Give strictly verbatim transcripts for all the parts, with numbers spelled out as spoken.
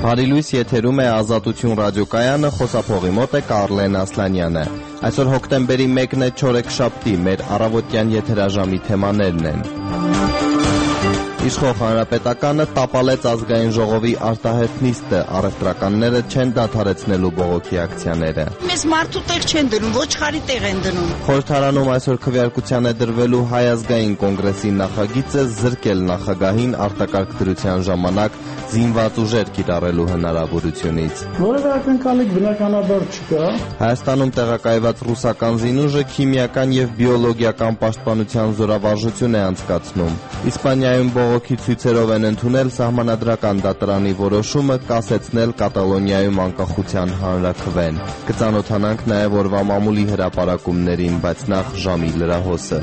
Բարի լույս, եթերում է Ազատություն ռադիոկայանը, խոսափողի մոտ է Կարլեն Ասլանյանը։ Այսօր հոկտեմբերի մեկն է, չորեքշաբթի, մեր առավոտյան եթերաժամի թեմաներն են։ Իշխող հանրապետականը տապալեց ազգային ժողովի արտահերթ նիստը, առևտրականները չեն դադարեցնելու բողոքի ակցիաները։ Մեզ մարդու տեղ չեն դնում, ոչխարի տեղ են դնում։ Խորհրդարանում այսօր քվեարկության է դրվելու Հայ ազգային կոնգրեսի նախագիծը զրկել նախագահին արտակարգ դրության ժամանակ զինված ուժեր կիրառելու հնարավորությունից։ Որևէ ակնկալիք բնականաբար չկա։ Հայաստանում տեղակայված ռուսական զինուժը քիմիական եւ բիոլոգիական պաշտպանության զորավարժություն է անցկացնում։ Իսպանիայում բողոքի ցույցերով են ընդունել սահմանադրական դատարանի որոշումը կասեցնել Կատալոնիայում անկախության հանրաքվեն։ Կծանոթանանք նաեւ օրվա մամուլի հրապարակումներին, բայց նախ ժամի լրահոսը։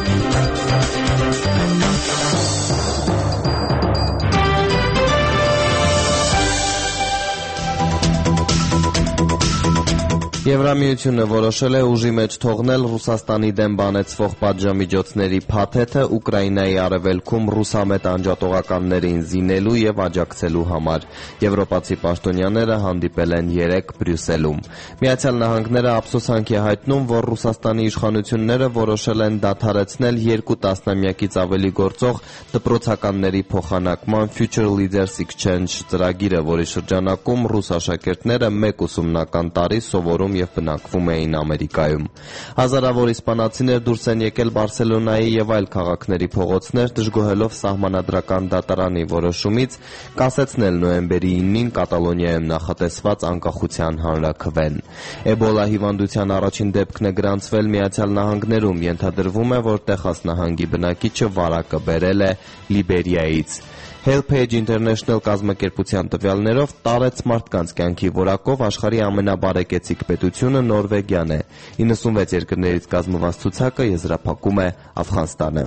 Եվրամիությունը որոշել է ուժի մեջ թողնել Ռուսաստանի դեմ բանեցվող պատժամիջոցների փաթեթը Ուկրաինայի արևելքում ռուսամետ անջատողականներին զինելու եւ աջակցելու համար։ Եվրոպացի պաշտոնյաները հանդիպել են երեկ Բրյուսելում։ Միացյալ Նահանգները ափսոսանք է հայտնում, որ Ռուսաստանի իշխանությունները որոշել են դադարեցնել երկու տասնամյակից ավելի գործող դպրոցականների փոխանակման Future Leaders Exchange ծրագիրը, որի շրջանակում ռուս աշակերտները մեկ ուսումնական տարի սովորում եւ բնակվում էին Ամերիկայում։ Հազարավոր իսպանացիներ դուրս են եկել Բարսելոնայի եւ այլ քաղաքների փողոցներ, դժգոհելով սահմանադրական դատարանի որոշումից կասեցնել նոյեմբերի իննին Կատալոնիայում նախատեսված անկախության հանրաքվեն։ Էբոլա հիվանդության առաջին դեպքն է գրանցվել Միացյալ Նահանգներում, ենթադրվում է, որ Տեխաս նահանգի բնակիչը վարակը բերել է Լիբերիայից։ Helpage International կազմակերպության տվյալներով տարեց մարդկանց կյանքի որակով աշխարհի ամենաբարեկեցիկ պետությունը Նորվեգիան է։ իննսունվեց երկրներից կազմված ցուցակը եզրափակում է Աֆղանստանը։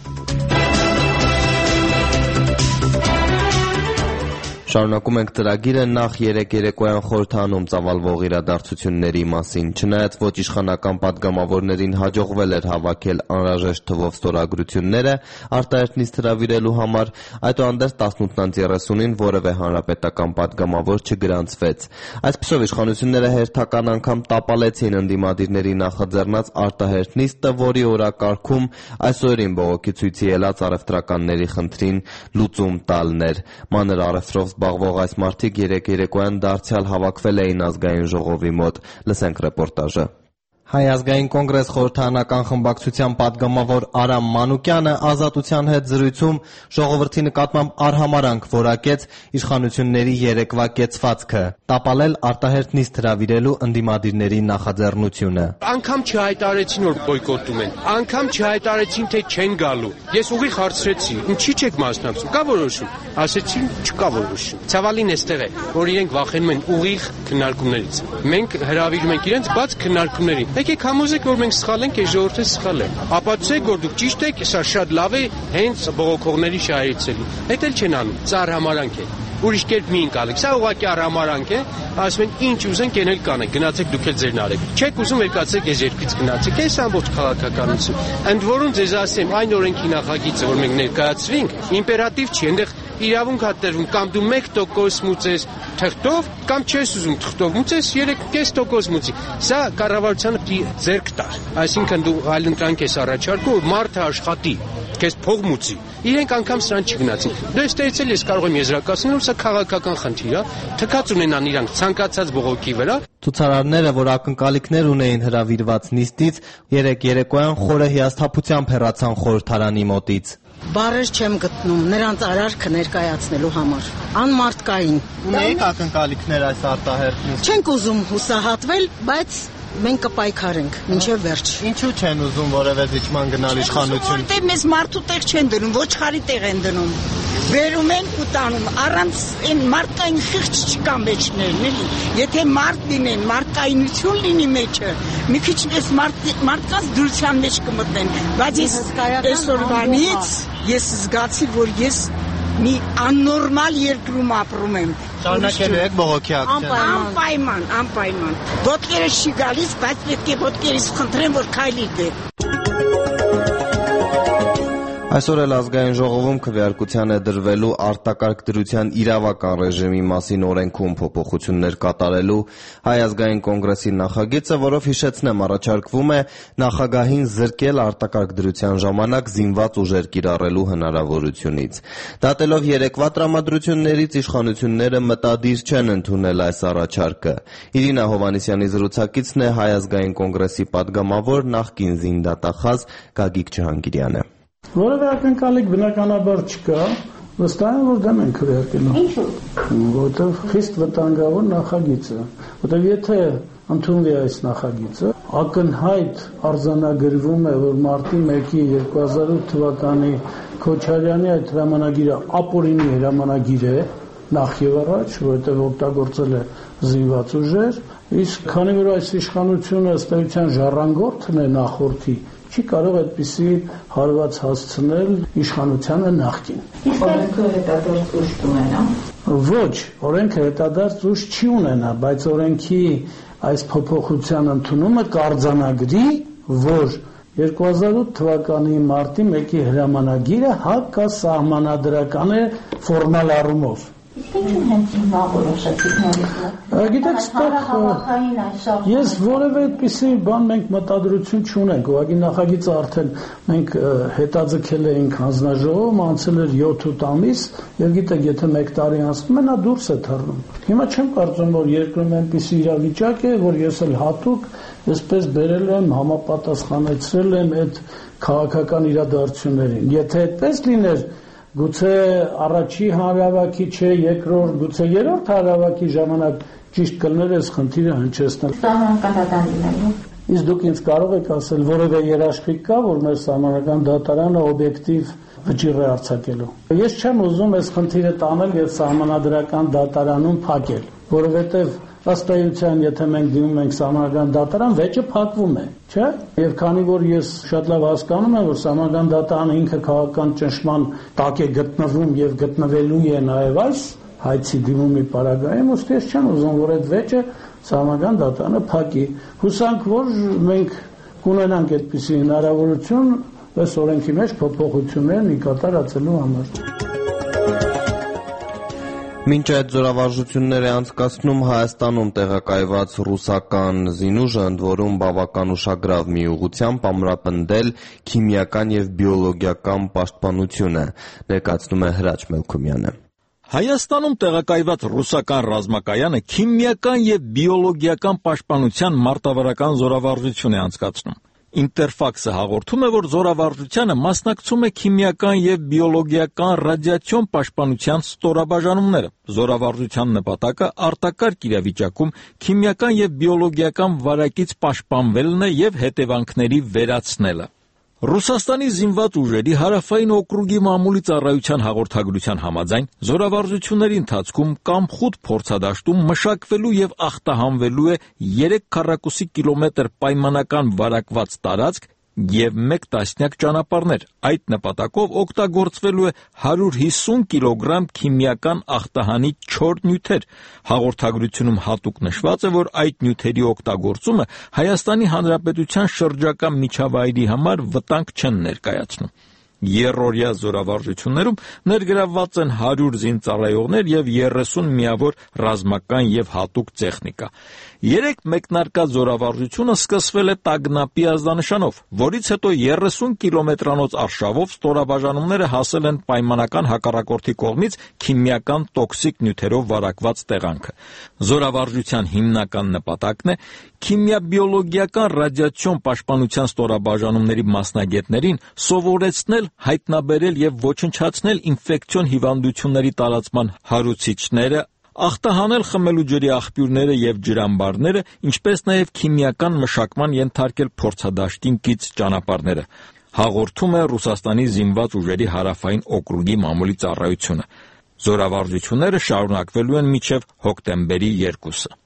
Շարունակում ենք ծրագիրը, նախ երեկ երեկոյան խորհրդարանում ծավալվող իրադարձությունների մասին։ Չնայած ոչ իշխանական պատգամավորներին հաջողվել էր հավաքել անհրաժեշտ թվով ստորագրությունները արտահերթ նիստ հրավիրելու համար, այդուհանդերձ տասնութ երեսունին որևէ հանրապետական պատգամավոր չգրանցվեց։ Այսպիսով իշխանությունները հերթական անգամ տապալեցին ընդդիմադիրների նախաձեռնած արտահերթ նիստը, որի օրակարգում այսօրին բողոքի ցույցի ելած առևտրականների խնդրին լուծում տալն էր։ Մանր առևտրով զբաղվող այս մարդիկ երեկ երեկոյան դարձյալ հավաքվել էին ազգային ժողովի մոտ։ Լսենք ռեպորտաժը։ Հայ ազգային կոնգրես խորհրդարանական խմբակցության պատգամավոր Արամ Մանուկյանը Ազատության հետ զրույցում ժողովրդի նկատմամբ արհամարհանք որակեց իշխանությունների երեկվա կեցվածքը՝ տապալել արտահերթ նիստ հրավիրելու ընդդիմադիրների նախաձեռնությունը։ Անգամ չհայտարարեցին, որ բոյկոտում են, անգամ չհայտարարեցին, թե չեն գալու։ Ես ուղիղ հարցրեցի, ինչի՞ չեք մասնակցում, կա որոշում։ Ասեցին, չկա որոշում։ Ցավալին էստեղ է, որ իրենք վախենում են ուղիղ քննարկումներից։ Մենք հրավիրում ենք իրենց բաց քննարկումների։ Եկեք համոզեք, որ մենք սխալ ենք, այս ժողովուրդը սխալ է։ Ապացուցեք, որ դուք ճիշտ եք, սա շատ լավ է, հենց բողոքողների շահերից։ Դա էլ չեն անում, սա արհամարհանք է։ Ուրիշ կերպ մի ընկալեք, սա ուղղակի արհամարհանք է, ասում են ինչ ուզենք ենել կանենք, գնացեք դուք էլ ձերն արեք։ Չեք ուզում եկացեք այս երկրից գնացեք, այս ամբողջ քաղաքականություն։ Ընդ որում ձեզ ասեմ, այն օրենքի նախագիծը, որ մենք ներկայացրինք, իմպերատիվ չի, այնտեղ իրավունք հա տրվում, կամ դու մեկ տոկոս մուծես թղթով, կամ չես ուզում թղթով մուծես երեք կես տոկոս մուծի։ Սա կառավարությանը պիտի ձեռք տար։ Այսինքն դու այլընտրանք ես առաջարկում, որ մարդը աշխատի, քեզ փող մուծի։ Իրենք անգամ սրան չգնացին։ Դու այստեղից էլ ես կարող եմ եզրակացնել, որ սա քաղաքական խնդիր է, թքած ունենան իրանք ցանկացած բողոքի վրա։ Ցուցարարները, որ ակնկալիքներ ունեին հրավիրված նիստից, երեկ երեկոյան խորը հիասթափությամբ հեռացան խորհրդարանի մոտից։ Բառեր չեմ գտնում նրանց արարքը ներկայացնելու համար։ Անմարդկային։ Ունեիք ակնկալիքներ այս արտահերթ նիստից։ Չենք ուզում հուսահատվել, բայց մենք կպայքարենք մինչև վերջ։ Ինչու չեն ուզում որևէ զիջման գնալ իշխանություն։ Որտեղ մեզ մարդու տեղ չեն դնում, ոչխարի տեղ են դնում։ Վերում են ու տանում, առանց այն մարդկային խիղճ չկա մեջներն, էլի։ Եթե մարդ լինեն, մարդկայնություն լինի մեջը, մի քիչ էս մարդկանց դրության մեջ կմտնեն, բայց ես այսօրվանից ես զգացի, որ ես մի աննորմալ երկրում ապրում եմ։ Շարունակելու եք բողոքի ակցիան։ Անպայման, անպայման։ Ոտքերս չի գալիս, բայց պետք է ոտքերից խնդրեմ, որ քայլի դե։ Այսօր էլ ազգային ժողովում քվեարկության է դրվելու արտակարգ դրության իրավական ռեժիմի մասին օրենքում փոփոխություններ կատարելու Հայ ազգային կոնգրեսի նախագիծը, որով հիշեցնեմ առաջարկվում է նախագահին զրկել արտակարգ դրության ժամանակ զինված ուժեր կիրառելու հնարավորությունից։ Դատելով երեկվա տրամադրություններից իշխանությունները մտադիր չեն ընդունել այս առաջարկը։ Իրինա Հովհաննիսյանի զրուցակիցն է Հայ ազգային կոնգրեսի падգամավոր նախկին զինդատախազ Գագիկ Ջհանգիրյանը։ Որևէ ակնկալիք բնականաբար չկա, վստահ եմ, որ դեմ են քվեարկելու։ Ինչու՞։ Որտեղ խիստ վտանգավոր նախագիծ է, որտեղ եթե ընդունվի այս նախագիծը, ակնհայտ արձանագրվում է, որ մարտի մեկի երկու հազար ութ թվականի Քոչարյանի այդ հրամանագիրը ապօրինի հրամանագիր է, նախ եւ առաջ, որովհետեւ օգտագործել է զինված ուժեր, իսկ քանի որ այս իշխանությունը ըստ էության ժառանգորդն է նախորդի, չի կարող այդպիսի հարված հասցնել իշխանությանը նախկին։ Իսկ օրենքը հետադարձ ուժ կունենա։ Ոչ, օրենքը հետադարձ ուժ չի ունենա, բայց օրենքի այս փոփոխության ընդունումը կարձանագրի, որ երկու հազար ութ թվականի մարտի մեկի հրամանագիրը հակասահմանադրական է ֆորմալ առումով։ Ինչու հենց հիմա որոշեցիք նորից։ Գիտեք, ստեղ ես որևէ այդպիսի բան մենք մտադրություն չունենք, ուղղակի նախագիծը արդեն մենք հետաձգել էինք հանձնաժողովում, անցել էր յոթ-ութ ամիս, եւ գիտեք, եթե մեկ տարի անցնում է, նա դուրս է թռնում։ Հիմա չեմ կարծում, որ երկրում այնպիսի իրավիճակ է, որ ես էլ հատուկ այսպես բերել եմ, համապատասխանեցրել եմ այդ քաղաքական իրադարձություններին։ Եթե այդպես լիներ, գուցե առաջի հանրավակի չէ, երկրորդ, գուցե երրորդ հանրավակի ժամանակ ճիշտ կլներ այս խնդիրը հնչեցնել։ Սահմանական դատարան լինելու։ Իսկ դուք ինձ կարող եք ասել, որևէ երաշխիք կա, որ մեր սահմանական դատարանը օբյեկտիվ վճիռ է արձակելու։ Ես չեմ ուզում այս խնդիրը տանել եւ սահմանադրական դատարանում փակել, որովհետեւ ըստ էության, եթե մենք դիմում ենք սահմանական դատարան, վեճը փակվում է, չէ՞։ Եվ քանի որ ես շատ լավ հասկանում եմ, որ սահմանական դատարանը ինքը քաղաքական ճնշման տակ է գտնվում եւ գտնվելու է նաեւ այս հայցի դիմումի պարագայում, ըստ ես չեմ ուզում, որ այդ վեճը սահմանական դատարանը փակի։ Հուսանք, որ մենք կունենանք այդպիսի հնարավորություն այս օրենքի մեջ փոփոխություններ մի կատարածելու համար։ Մինչ այդ զորավարժություններ է անցկացնում Հայաստանում տեղակայված ռուսական զինուժը, ընդ որում բավական ուշագրավ մի ուղղությամբ ամրապնդել քիմիական եւ բիոլոգիական պաշտպանությունը, ներկայացնում է Հրաչ Մելքումյանը։ Հայաստանում տեղակայված ռուսական ռազմակայանը քիմիական եւ բիոլոգիական պաշտպանության մարտավարական զորավարժություն է անցկացնում։ Ինտերֆաքսը հաղորդում է, որ զորավարժությանը մասնակցում է քիմիական եւ բիոլոգիական ռադիացիոն պաշտպանության ստորաբաժանումները։ Զորավարժության նպատակը արտակարգ իրավիճակում քիմիական եւ բիոլոգիական վարակից պաշտպանվելն է եւ հետևանքների վերացնելը։ Ռուսաստանի զինված ուժերի հարավային օկրուգի մամուլի ծառայության հաղորդագրության համաձայն զորավարժությունների ընթացքում կամ խուտ փորձադաշտում մշակվելու եւ ախտահանվելու է երեք քառակուսի կիլոմետր պայմանական վարակված տարածք եւ մեկ տասնյակ ճանապարհներ։ Այդ նպատակով օգտագործվելու է հարյուր հիսուն կիլոգրամ քիմիական ախտահանի չոր նյութեր։ Հաղորդագրությունում հատուկ նշված է, որ այդ նյութերի օգտագործումը Հայաստանի Հանրապետության շրջակա միջավայրի համար վտանգ չեն ներկայացնում։ Երրորդյա զորավարժություններում ներգրավված են հարյուր զինծառայողներ եւ երեսուն միավոր ռազմական եւ հատուկ տեխնիկա։ Երեք մեկնարկած զորավարժությունը սկսվել է Տագնապի ազդանշանով, որից հետո երեսուն կիլոմետրանոց արշավով ստորաբաժանումները հասել են պայմանական հակառակորդի կողմից քիմիական տոքսիկ նյութերով վարակված տեղանքը։ Զորավարժության հիմնական նպատակն է քիմիա-բիոլոգիական ռադիացիոն պաշտպանության ստորաբաժանումների մասնագետներին սովորեցնել հայտնաբերել եւ ոչնչացնել ինֆեկցիոն հիվանդությունների տարածման հարուցիչները, ախտահանել խմելու ջրի աղբյուրները եւ ջրամբարները, ինչպես նաեւ քիմիական մշակման ենթարկել փորձադաշտին կից ճանապարհները։ Հաղորդում է Ռուսաստանի զինված ուժերի հարավային օկրուգի մամուլի ծառայությունը։ Զորավարժությունները շարունակվելու են մինչև հոկտեմբերի երկուսը։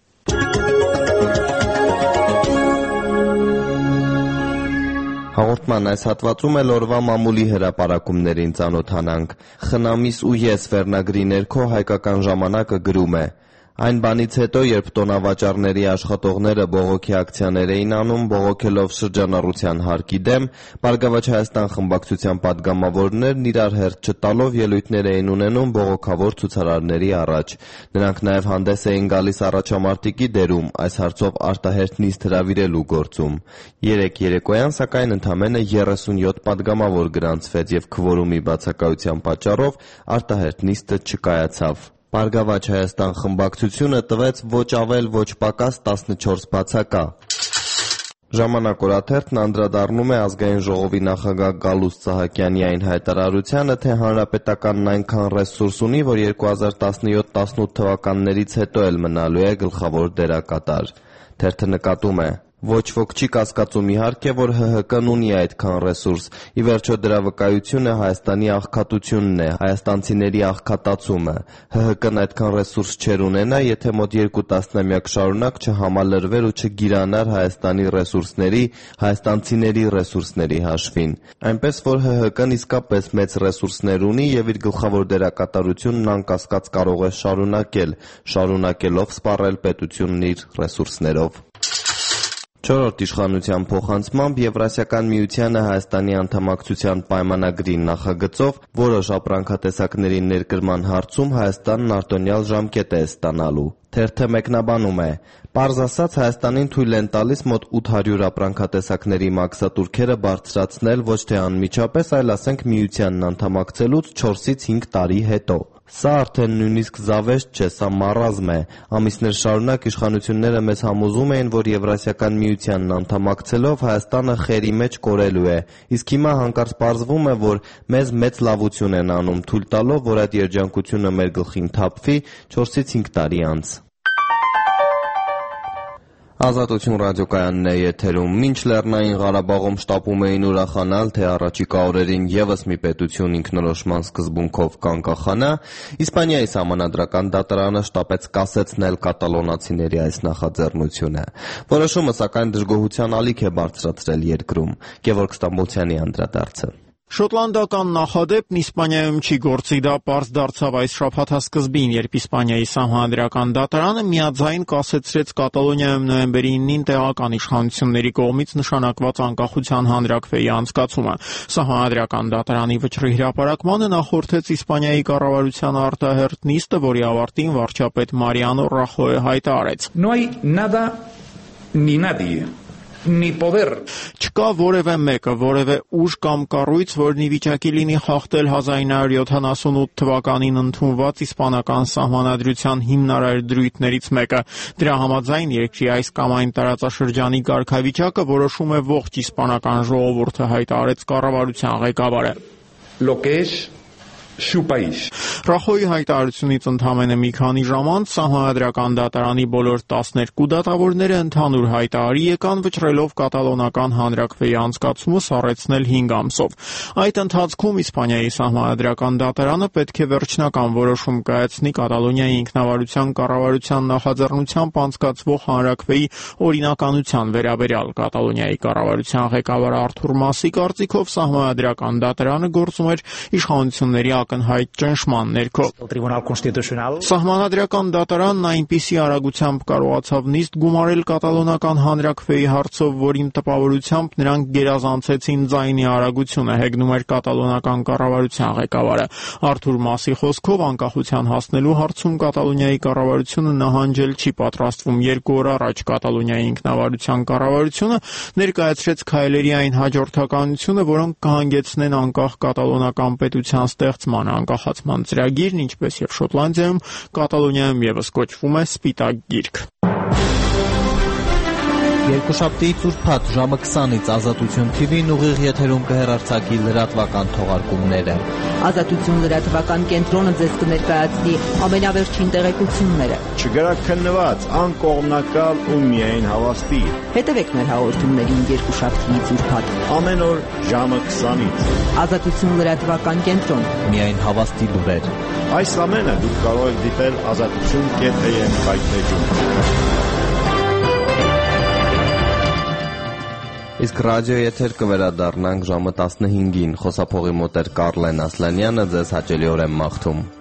Հաղորդման այս հատվածում էլ օրվա մամուլի հրապարակումներին ծանոթանանք։ Խնամիս ու ես վերնագրի ներքո Հայկական ժամանակը գրում է. Այն բանից հետո, երբ տոնավաճառների աշխատողները բողոքի ակցիաներ էին անում, բողոքելով շրջանառության հարկի դեմ, Բարգավաճ Հայաստան խմբակցության պատգամավորներն իրար հերթ չտալով ելույթներ էին ունենում բողոքավոր ցուցարարների առաջ։ Նրանք նաև հանդես էին գալիս առաջամարտիկի դերում, այս հարցով արտահերթ նիստ հրավիրելու գործում։ Երեկ երեկոյան, սակայն, ընդամենը երեսունյոթ պատգամավոր գրանցվեց և քվորումի բացակայության պատճառով արտահերթ նիստը չկայացավ։ Բարգավաճ Հայաստան խմբակցությունը տվեց ոչ ավել, ոչ պակաս տասնչորս բացակա։ Ժամանակ օրաթերթն անդրադառնում է Ազգային ժողովի նախագահ Գալուստ Սահակյանի այն հայտարարությանը, թե հանրապետականն այնքան ռեսուրս ունի, որ երկու հազար տասնյոթ տասնութ թվականներից հետո էլ մնալու է գլխավոր դերակատար։ Թերթը նկատում է. Ոչ ոք չի կասկածում իհարկե, որ ՀՀԿ-ն ունի այդքան ռեսուրս, ի վերջո դրա վկայությունը Հայաստանի աղքատությունն է, հայաստանցիների աղքատացումը։ ՀՀԿ-ն այդքան ռեսուրս չէր ունենա, եթե մոտ երկու տասնամյակ շարունակ չհամալրվեր ու չգիրանար Հայաստանի ռեսուրսների, հայաստանցիների ռեսուրսների հաշվին։ Այնպես որ ՀՀԿ-ն իսկապես մեծ ռեսուրսներ ունի և իր գլխավոր դերակատարությունն անկասկած կարող է շարունակել, շարունակելով սպառել պետությունն իր ռեսուրսներով։ Չորրորդ իշխանության փոխանցմամբ Եվրասիական միությանը Հայաստանի անդամակցության պայմանագրի նախագծով որոշ ապրանքատեսակների ներկրման հարցում Հայաստանն արտոնյալ ժամկետ է ստանալու։ Թերթը մեկնաբանում է. Պարզ ասած, Հայաստանին թույլ են տալիս մոտ ութ հարյուր ապրանքատեսակների մաքսատուրքերը բարձրացնել ոչ թե անմիջապես, այլ ասենք միությանն անդամակցելուց չորսից հինգ տարի հետո։ Սա արդեն նույնիսկ զավեշտ չէ, սա մարազմ է։ Ամիսներ շարունակ իշխանությունները մեզ համոզում էին, որ Եվրասիական միությանն անդամակցելով Հայաստանը խերի մեջ կորելու է, իսկ հիմա հանկարծ պարզվում է, որ մեզ մեծ լավություն են անում, թույլ տալով, որ այդ երջանկությունը մեր գլխին թափվի չորսից հինգ տարի անց։ Ազատություն ռադիոկայանն է եթերում։ Մինչ Լեռնային Ղարաբաղում շտապում էին ուրախանալ, թե առաջիկա օրերին ևս մի պետություն ինքնորոշման սկզբունքով կանկախանա, Իսպանիայի սահմանադրական դատարանը շտապեց կասեցնել կատալոնացիների այս նախաձեռնությունը։ Որոշումը, սակայն, դժգոհության ալիք է բարձրացրել երկրում։ Գևորգ Ստամբոլցյանի անդրադարձը։ Շոտլանդական նախադեպն Իսպանիայում չի գործի, դա պարզ դարձավ այս շաբաթասկզբին, երբ Իսպանիայի սահմանադրական դատարանը միաձայն կասեցրեց Կատալոնիայում նոյեմբերի իննին տեղական իշխանությունների կողմից նշանակված անկախության հանրաքվեի անցկացումը։ Սահմանադրական դատարանի վճռի հրապարակմանը նախորդեց Իսպանիայի կառավարության արտահերթ նիստը, որի ավարտին վարչապետ Մարիանո Ռախոյը հայտարարեց. No hay nada ni nadie. Ni poder. Չկա որևէ մեկը, որևէ ուժ կամ կառույց, որն ի վիճակի լինի խախտել հազար ինը հարյուր յոթանասունութ թվականին ընդունված իսպանական սահմանադրության հիմնարար դրույթներից մեկը։ Դրա համաձայն երկրի այս կամ այն տարածաշրջանի կարգավիճակը որոշում է ողջ իսպանական ժողովուրդը, հայտարարեց կառավարության ղեկավարը։ Lo que es su país. Ռախոյի հայտարարությունից ընդամենը մի քանի ժամ անց սահմանադրական դատարանի բոլոր տասներկու դատավորները ընդհանուր հայտարարի եկան, վճռելով կատալոնական հանրաքվեի անցկացումը սառեցնել հինգ ամսով։ Այդ ընթացքում Իսպանիայի սահմանադրական դատարանը պետք է վերջնական որոշում կայացնի Կատալոնիայի ինքնավարության կառավարության նախաձեռնությամբ անցկացվող հանրաքվեի օրինականության վերաբերյալ։ Կատալոնիայի կառավարության ղեկավար Արթուր Մասի կարծիքով սահմանադրական դատարանը գործում էր իշխանությունների ակնհայտ ճնշման ներքո։ Սահմանադրական դատարանն այնպիսի արագությամբ կարողացավ նիստ գումարել կատալոնական հանրաքվեի հարցով, որին տպավորությամբ նրանք գերազանցեցին ձայնի արագությունը, հեգնում էր կատալոնական կառավարության ղեկավարը։ Արթուր Մասի խոսքով անկախության հասնելու հարցում Կատալոնիայի կառավարությունը նահանջել չի պատրաստվում։ Երկու օր առաջ Կատալոնիայի ինքնավարության կառավարությունը ներկայացրեց քայլերի այն հաջորդականությունը, որոնք կհանգեցնեն անկախ կատալոնական պետության ստեղծման, անկախացման ծրագիրն, ինչպես եւ Շոտլանդիայում, Կատալոնիայում ևս կոչվում է Սպիտակ գիրք։ Երկուշաբթիից ուրբաթ ժամը քսանից Ազատություն թի վին ուղիղ եթերում կհեռարձակի լրատվական թողարկումները։ Ազատություն լրատվական կենտրոնը ձեզ կներկայացնի ամենավերջին տեղեկությունները։ Չգրակ քննված, անկողմնակալ ու միայն հավաստի։ Հետևեք մեր հաղորդումներին երկուշաբթիից ուրբաթ ամեն օր ժամը քսանից։ Ազատություն լրատվական կենտրոն։ Միայն հավաստի լուրեր։ Այս ամենը դուք կարող եք դիտել ազատություն կետ am կայքեջում։ Իսկ ռադիո եթեր կվերադառնանք ժամը տասնհինգին։ Խոսափողի մոտ էր Կարլեն Ասլանյանը, ձեզ հաճելի օր եմ մաղթում։